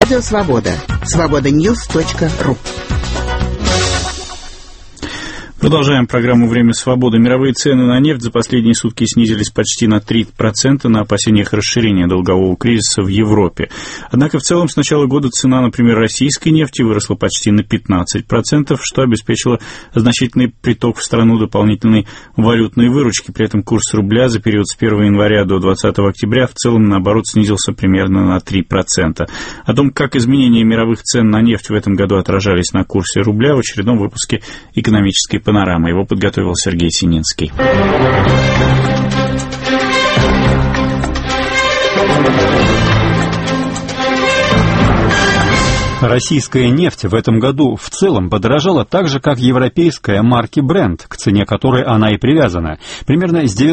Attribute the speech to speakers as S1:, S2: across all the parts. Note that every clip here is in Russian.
S1: Радио Свобода. Свободаньюз.ру.
S2: Продолжаем программу «Время свободы». Мировые цены на нефть за последние сутки снизились почти на 3% на опасениях расширения долгового кризиса в Европе. Однако в целом с начала года цена, например, российской нефти выросла почти на 15%, что обеспечило значительный приток в страну дополнительной валютной выручки. При этом курс рубля за период с 1 января до 20 октября в целом, наоборот, снизился примерно на 3%. О том, как изменения мировых цен на нефть в этом году отражались на курсе рубля, в очередном выпуске «Экономической панорама». Его подготовил Сергей Сининский.
S3: Российская нефть в этом году в целом подорожала так же, как европейская марки Brent, к цене которой она и привязана. Примерно с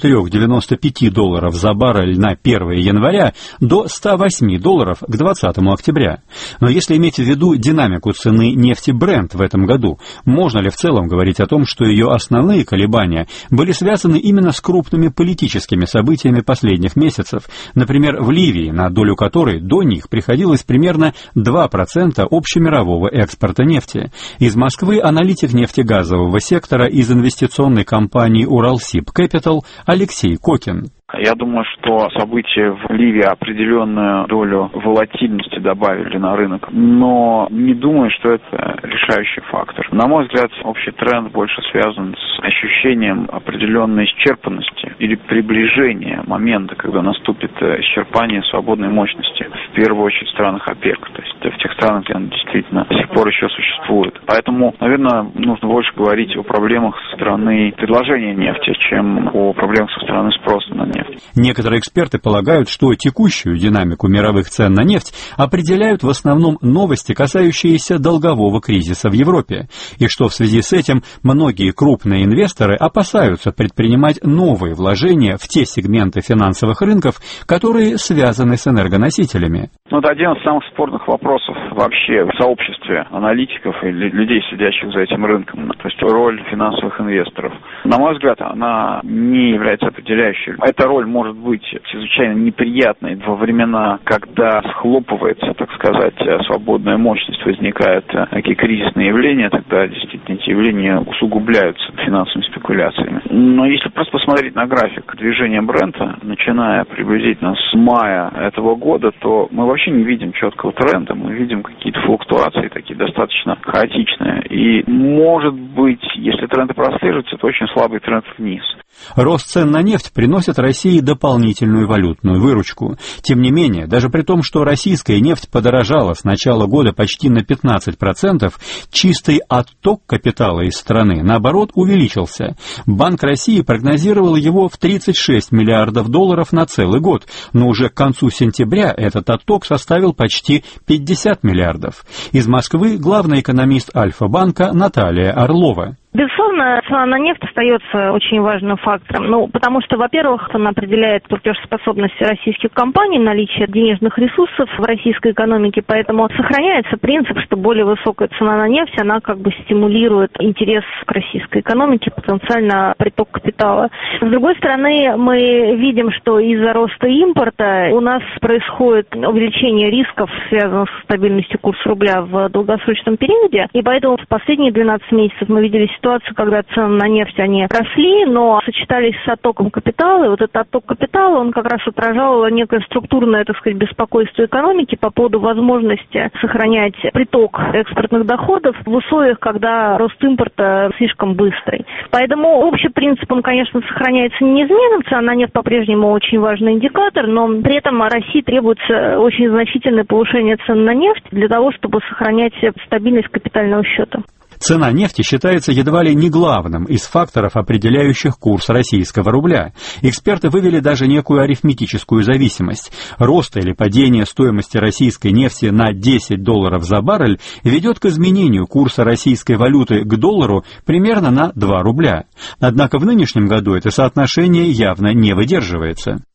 S3: $94-95 за баррель на 1 января до $108 к 20 октября. Но если иметь в виду динамику цены нефти Brent в этом году, можно ли в целом говорить о том, что ее основные колебания были связаны именно с крупными политическими событиями последних месяцев, например, в Ливии, на долю которой до них приходилось примерно 2% общемирового экспорта нефти. Из Москвы аналитик нефтегазового сектора из инвестиционной компании «Уралсиб Кэпитал» Алексей Кокин.
S4: Я думаю, что события в Ливии определенную долю волатильности добавили на рынок, но не думаю, что это решающий фактор. На мой взгляд, общий тренд больше связан с ощущением определенной исчерпанности или приближения момента, когда наступит исчерпание свободной мощности, в первую очередь в странах ОПЕК, то есть в тех странах, где она действительно до сих пор еще существует. Поэтому, наверное, нужно больше говорить о проблемах со стороны предложения нефти, чем о проблемах со стороны спроса на нефть.
S3: Некоторые эксперты полагают, что текущую динамику мировых цен на нефть определяют в основном новости, касающиеся долгового кризиса в Европе, и что в связи с этим многие крупные инвесторы опасаются предпринимать новые вложения в те сегменты финансовых рынков, которые связаны с энергоносителями.
S4: Это один из самых спорных вопросов вообще в сообществе аналитиков и людей, сидящих за этим рынком, то есть роль финансовых инвесторов. На мой взгляд, она не является определяющей. Эта роль может быть чрезвычайно неприятной во времена, когда схлопывается, так сказать, свободная мощность, возникают такие кризисные явления, тогда действительно эти явления усугубляются финансовыми спекуляциями. Но если просто посмотреть на график движения Брента, начиная приблизительно с мая этого года, то мы вообще не видим четкого тренда, мы видим какие-то флуктуации такие достаточно хаотичные. И, может быть, если тренд и прослеживается, то очень слабый тренд вниз.
S3: Рост цен на нефть приносит России дополнительную валютную выручку. Тем не менее, даже при том, что российская нефть подорожала с начала года почти на 15%, чистый отток капитала из страны, наоборот, увеличился. Банк России прогнозировал его в $36 миллиардов на целый год, но уже к концу сентября этот отток составил почти 50 миллиардов. Из Москвы главный экономист Альфа-банка Наталья Орлова.
S5: Безусловно, цена на нефть остается очень важным фактором. Потому что, во-первых, она определяет платежеспособность российских компаний, наличие денежных ресурсов в российской экономике, поэтому сохраняется принцип, что более высокая цена на нефть, она как бы стимулирует интерес к российской экономике, потенциально приток капитала. С другой стороны, мы видим, что из-за роста импорта у нас происходит увеличение рисков, связанных с стабильностью курса рубля в долгосрочном периоде, и поэтому в последние 12 месяцев мы видели ситуацию, когда цены на нефть, они росли, но сочетались с оттоком капитала, и вот этот отток капитала, он как раз отражал некое структурное, так сказать, беспокойство экономики по поводу возможности сохранять приток экспортных доходов в условиях, когда рост импорта слишком быстрый. Поэтому общий принцип, он, конечно, сохраняется неизменным, цена на нефть по-прежнему очень важный индикатор, но при этом России требуется очень значительное повышение цен на нефть для того, чтобы сохранять стабильность капитального счета.
S3: Цена нефти считается едва ли не главным из факторов, определяющих курс российского рубля. Эксперты вывели даже некую арифметическую зависимость. Рост или падение стоимости российской нефти на $10 за баррель ведет к изменению курса российской валюты к доллару примерно на 2 рубля. Однако в нынешнем году это соотношение явно не выдерживается.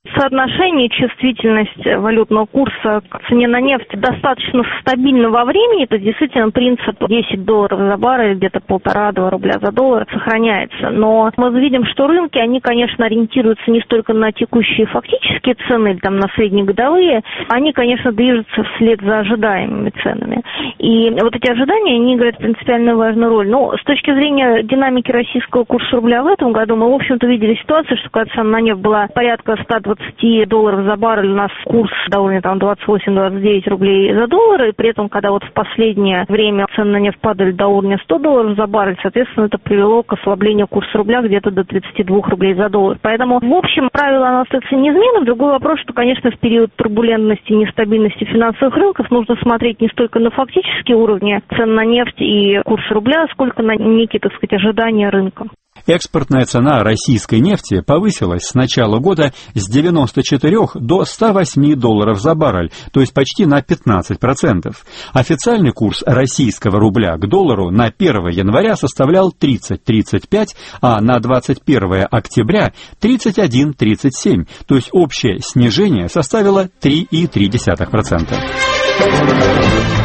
S5: Соотношение, чувствительность валютного курса к цене на нефть достаточно стабильно во времени. Это действительно принцип $10 за баррель, где-то 1,5-2 рубля за доллар сохраняется. Но мы видим, что рынки, они, конечно, ориентируются не столько на текущие фактические цены, там, на среднегодовые, они, конечно, движутся вслед за ожидаемыми ценами. И вот эти ожидания, они играют принципиально важную роль. Но с точки зрения динамики российского курса рубля в этом году, мы, в общем-то, видели ситуацию, что когда цена на нефть была порядка $120 за баррель, у нас курс до уровня 28-29 рублей за доллар, и при этом, когда вот в последнее время цены на нефть падали до уровня $100 за баррель, соответственно, это привело к ослаблению курса рубля где-то до 32 рублей за доллар. Поэтому, в общем, правила оно остается неизменным. Другой вопрос, что, конечно, в период турбулентности и нестабильности финансовых рынков нужно смотреть не столько на фактические уровни цен на нефть и курс рубля, сколько на некие, так сказать, ожидания рынка.
S3: Экспортная цена российской нефти повысилась с начала года с 94 до $108 за баррель, то есть почти на 15%. Официальный курс российского рубля к доллару на 1 января составлял 30.35, а на 21 октября 31.37, то есть общее снижение составило 3,3%.